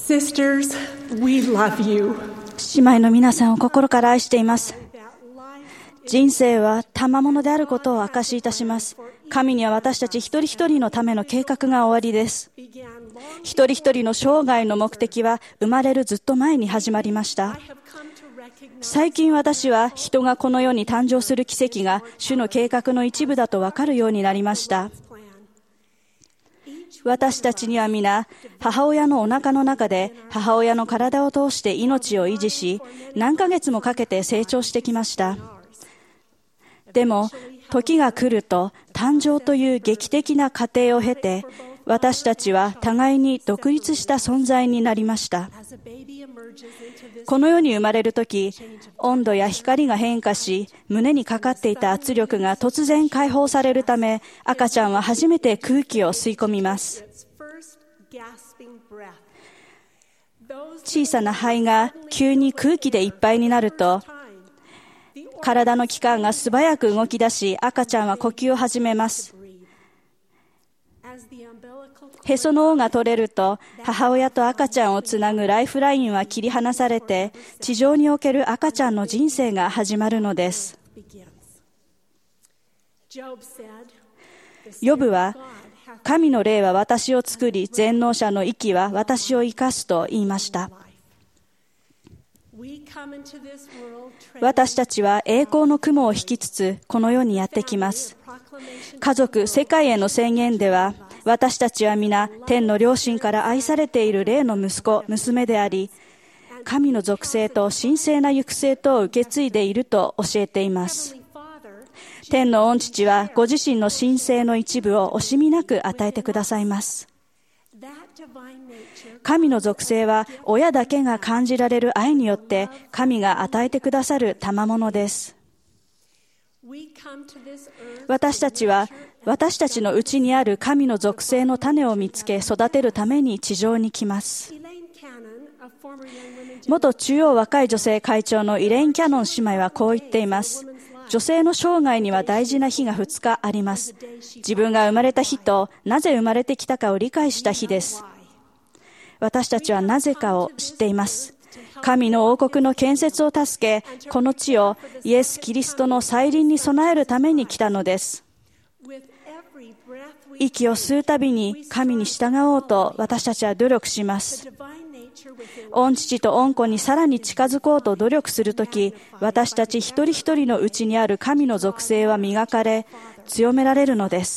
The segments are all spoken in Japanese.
Sisters, we love you. 姉妹の皆さんを心から愛しています。人生は賜物であることを証しいたします。神には私たち一人一人のための計画が終わりです。一人一人の生涯の目的は生まれるずっと前に始まりました。最近私は人がこの世に誕生する奇跡が主の計画の一部だと分かるようになりました。私たちには皆、母親のお腹の中で母親の体を通して命を維持し、何ヶ月もかけて成長してきました。でも、時が来ると誕生という劇的な過程を経て、私たちは互いに独立した存在になりました。この世に生まれるとき、温度や光が変化し、胸にかかっていた圧力が突然解放されるため、赤ちゃんは初めて空気を吸い込みます。小さな肺が急に空気でいっぱいになると、体の器官が素早く動き出し、赤ちゃんは呼吸を始めます。へその緒が取れると、母親と赤ちゃんをつなぐライフラインは切り離されて、地上における赤ちゃんの人生が始まるのです。ヨブは、神の霊は私を作り、全能者の息は私を生かすと言いました。私たちは栄光の雲を引きつつ、この世にやってきます。家族、世界への宣言では、私たちは皆、天の両親から愛されている霊の息子、娘であり、神の属性と神聖な行く末とを受け継いでいると教えています。天の御父は、ご自身の神聖の一部を惜しみなく与えてくださいます。神の属性は、親だけが感じられる愛によって、神が与えてくださる賜物です。私たちは、私たちのうちにある神の属性の種を見つけ育てるために地上に来ます。元中央若い女性会長のイレイン・キャノン姉妹はこう言っています。女性の生涯には大事な日が2日あります。自分が生まれた日となぜ生まれてきたかを理解した日です。私たちはなぜかを知っています。神の王国の建設を助け、この地をイエス・キリストの再臨に備えるために来たのです。息を吸うたびに神に従おうと私たちは努力します。御父と御子にさらに近づこうと努力するとき、私たち一人一人のうちにある神の属性は磨かれ、強められるのです。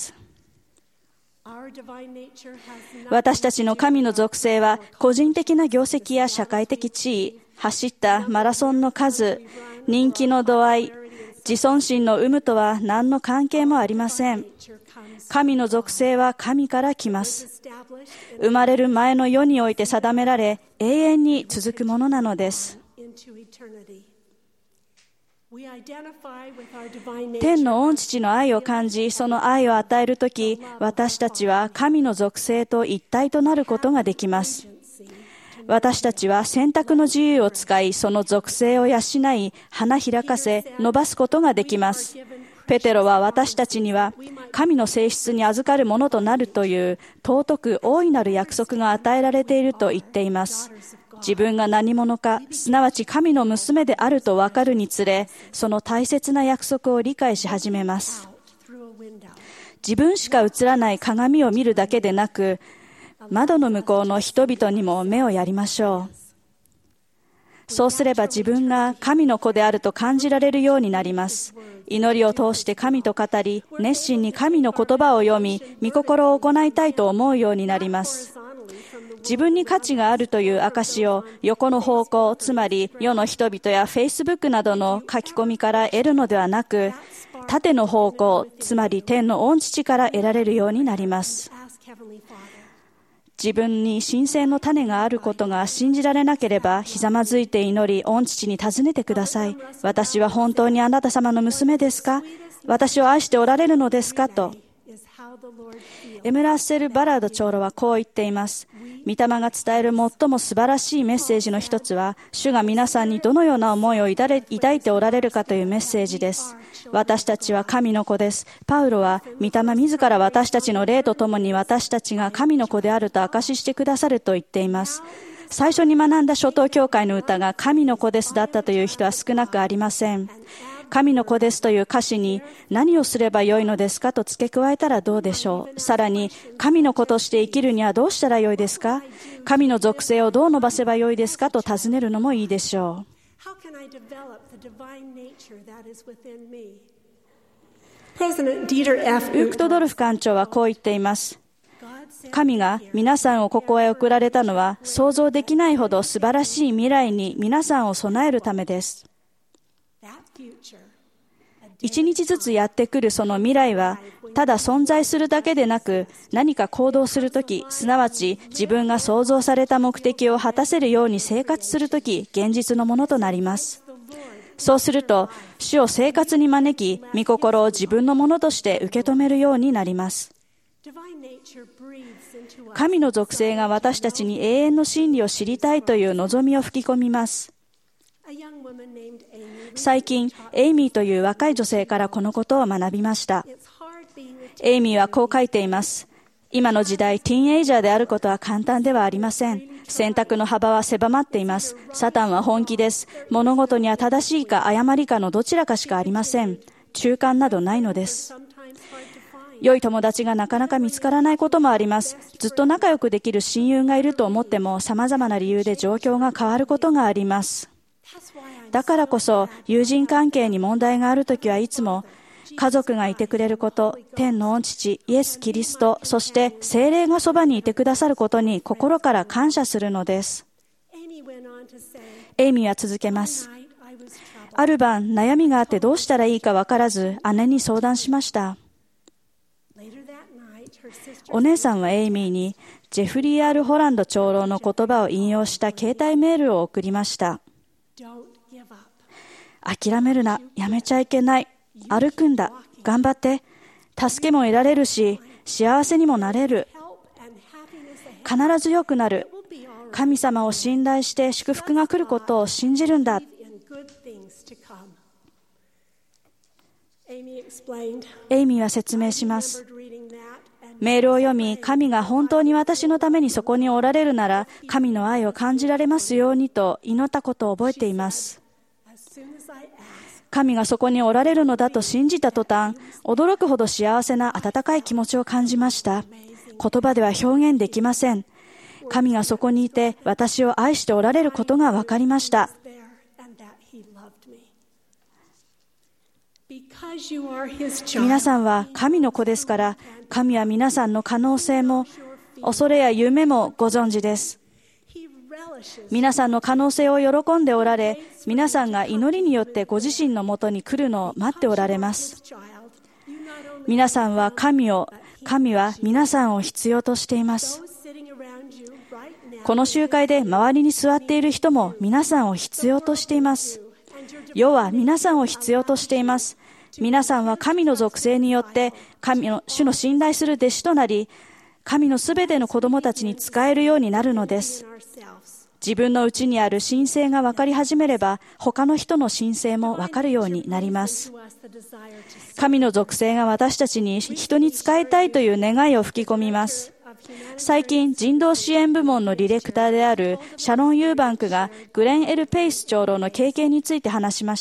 私たちの神の属性は、個人的な業績や社会的地位、走ったマラソンの数、人気の度合い、自尊心の有無とは何の関係もありません。神の属性は神から来ます。生まれる前の世において定められ、永遠に続くものなのです。天の御父の愛を感じ、その愛を与えるとき、私たちは神の属性と一体となることができます。私たちは選択の自由を使い、その属性を養い、花開かせ、伸ばすことができます。ペテロは私たちには神の性質に預かるものとなるという尊く大いなる約束が与えられていると言っています。自分が何者か、すなわち神の娘であると分かるにつれ、その大切な約束を理解し始めます。自分しか映らない鏡を見るだけでなく、窓の向こうの人々にも目をやりましょう。そうすれば自分が神の子であると感じられるようになります。祈りを通して神と語り、熱心に神の言葉を読み、御心を行いたいと思うようになります。自分に価値があるという証を横の方向、つまり世の人々や Facebook などの書き込みから得るのではなく、縦の方向、つまり天の御父から得られるようになります。自分に神聖の種があることが信じられなければ、ひざまずいて祈り、御父に尋ねてください。私は本当にあなた様の娘ですか？私を愛しておられるのですか？と。エムラッセル・バラード長老はこう言っています。御霊が伝える最も素晴らしいメッセージの一つは、主が皆さんにどのような思いを抱いておられるかというメッセージです。私たちは神の子です。パウロは、御霊自ら私たちの霊とともに私たちが神の子であると証ししてくださると言っています。 最初に学んだ初等教会の歌が神の子ですだったという人は少なくありません。神の子ですという歌詞に何をすればよいのですかと付け加えたらどうでしょう。さらに、神の子として生きるにはどうしたらよいですか？神の属性をどう伸ばせばよいですかと尋ねるのもいいでしょう。ウークトドルフ館長はこう言っています。神が皆さんをここへ送られたのは想像できないほど素晴らしい未来に皆さんを備えるためです。一日ずつやってくるその未来はただ存在するだけでなく、何か行動するとき、すなわち自分が創造された目的を果たせるように生活するとき、現実のものとなります。そうすると、主を生活に招き、御心を自分のものとして受け止めるようになります。神の属性が私たちに永遠の真理を知りたいという望みを吹き込みます。最近、エイミーという若い女性からこのことを学びました。エイミーはこう書いています。今の時代、ティーンエイジャーであることは簡単ではありません。選択の幅は狭まっています。サタンは本気です。物事には正しいか誤りかのどちらかしかありません。中間などないのです。良い友達がなかなか見つからないこともあります。ずっと仲良くできる親友がいると思っても、様々な理由で状況が変わることがあります。だからこそ、友人関係に問題があるときはいつも、家族がいてくれること、天の御父、イエス・キリスト、そして聖霊がそばにいてくださることに心から感謝するのです。エイミーは続けます。ある晩、悩みがあってどうしたらいいかわからず、姉に相談しました。お姉さんはエイミーに、ジェフリー・アール・ホランド長老の言葉を引用した携帯メールを送りました。諦めるな、やめちゃいけない。歩くんだ、頑張って。助けも得られるし、幸せにもなれる。必ず良くなる。神様を信頼して祝福が来ることを信じるんだ。エイミーは説明します。メールを読み、神が本当に私のためにそこにおられるなら、神の愛を感じられますようにと祈ったことを覚えています。神がそこにおられるのだと信じた途端、驚くほど幸せな温かい気持ちを感じました。言葉では表現できません。神がそこにいて私を愛しておられることが分かりました。皆さんは神の子ですから、神は皆さんの可能性も恐れや夢もご存知です。皆さんの可能性を喜んでおられ、皆さんが祈りによってご自身のもとに来るのを待っておられます。皆さんは神は皆さんを必要としています。この集会で周りに座っている人も皆さんを必要としています。世は皆さんを必要としています。皆さんは神の属性によって主の信頼する弟子となり、神のすべての子供たちに仕えるようになるのです。自分の内にある神性が分かり始めれば、他の人の神性も分かるようになります。神の属性が私たちに人に仕えたいという願いを吹き込みます。最近、人道支援部門のディレクターであるシャロン・ユーバンクがグレン・エル・ペイス長老の経験について話しました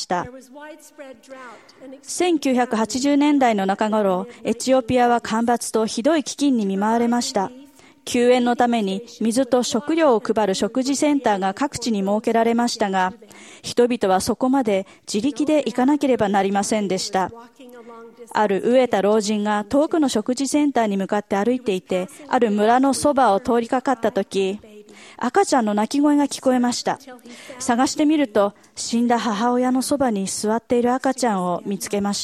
。1980年代の中頃、エチオピアは干ばつとひどい飢饉に見舞われました。救援のために水と食料を配る食事センターが各地に設けられましたが、人々はそこまで自力で行かなければなりませんでした。ある飢えた老人が遠くの食事センターに向かって歩いていて、ある村のそばを通りかかったとき、赤ちゃんの泣き声が聞こえました。探してみると、死んだ母親のそばに座っている赤ちゃんを見つけました。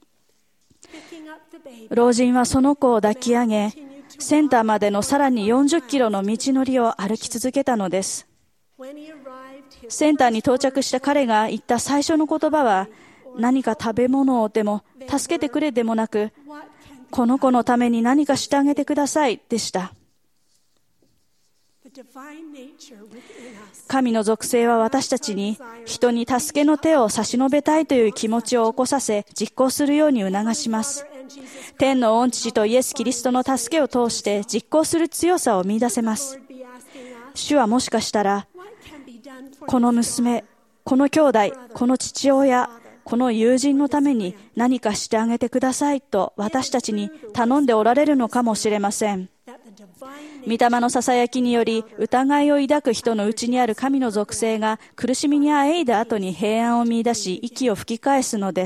老人はその子を抱き上げ、センターまでのさらに40キロの道のりを歩き続けたのです。センターに到着した彼が言った最初の言葉は、何か食べ物をでも助けてくれでもなく、この子のために何かしてあげてくださいでした。神の属性は私たちに人に助けの手を差し伸べたいという気持ちを起こさせ、実行するように促します。天の御父とイエス・キリストの助けを通して実行する強さを見出せます。 主はもしかしたら、この娘、この兄弟、この父親、この友人のために何かしてあげてくださいと私たちに頼んでおられるのかもしれません。御霊のささやきにより疑いを抱く人のうちにある神の属性が苦しみにあえいだ後に平安を見出し息を吹き返すのです。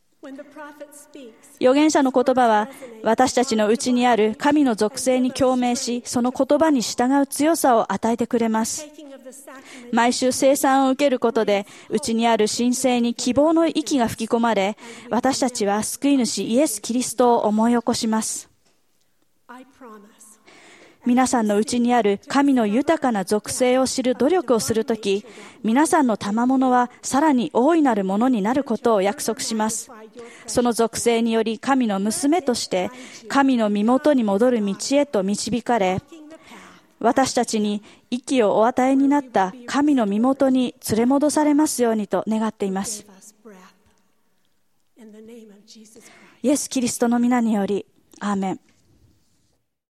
預言者の言葉は私たちのうちにある神の属性に共鳴し、その言葉に従う強さを与えてくれます。毎週聖餐を受けることでうちにある神聖に希望の息が吹き込まれ、私たちは救い主イエス・キリストを思い起こします。皆さんのうちにある神の豊かな属性を知る努力をするとき、皆さんの賜物はさらに大いなるものになることを約束します。その属性により神の娘として神の身元に戻る道へと導かれ、私たちに息をお与えになった神の身元に連れ戻されますようにと願っています。イエス・キリストの皆により、アーメン。